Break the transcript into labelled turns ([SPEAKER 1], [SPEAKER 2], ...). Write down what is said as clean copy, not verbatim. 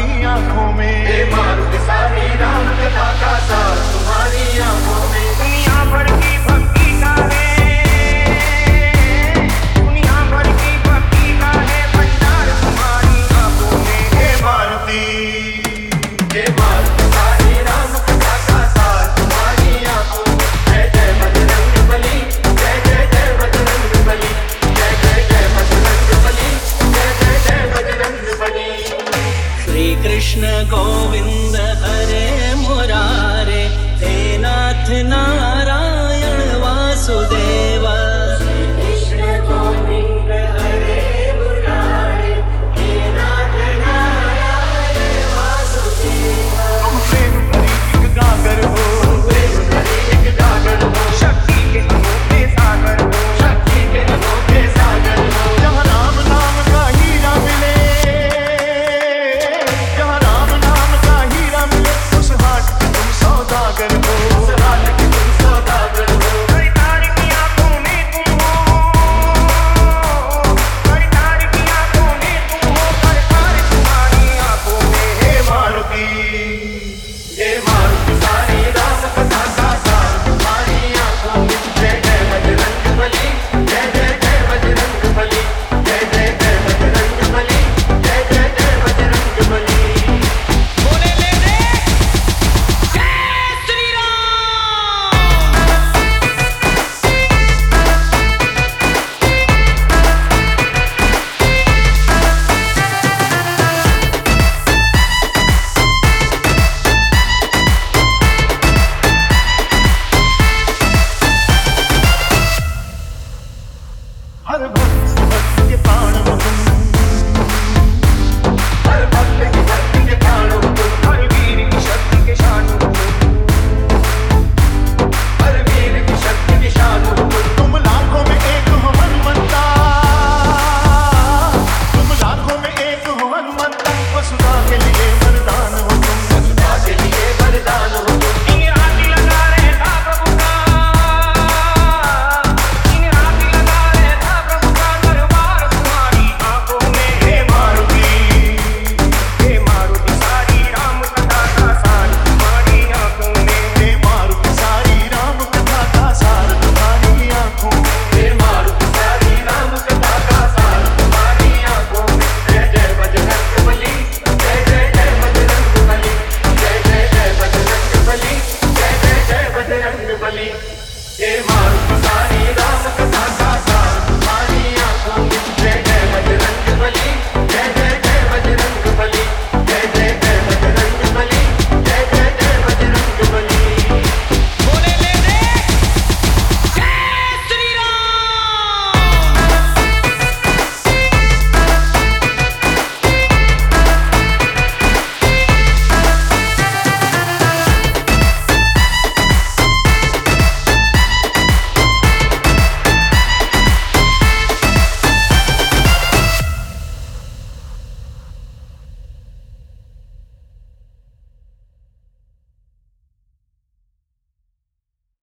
[SPEAKER 1] तुम्हारी आंखों में,
[SPEAKER 2] हे मारुति सारी राम कथा का सार तुम्हारी आंखों में।
[SPEAKER 1] दुनिया भर की भक्ति का है, दुनिया भर की भक्ति का है भंडार तुम्हारी आंखों में। हे मारुति,
[SPEAKER 2] हे मारुति सारी राम कथा का सार तुम्हारी आंखों में। जय जय बजरंग बली, जय जय जय बजरंग बली, जय जय जय बजरंग बली, जय जय जय बजरंग बली।
[SPEAKER 3] श्री कृष्ण गोविंद हरे मुरारे, हे नाथ नारायण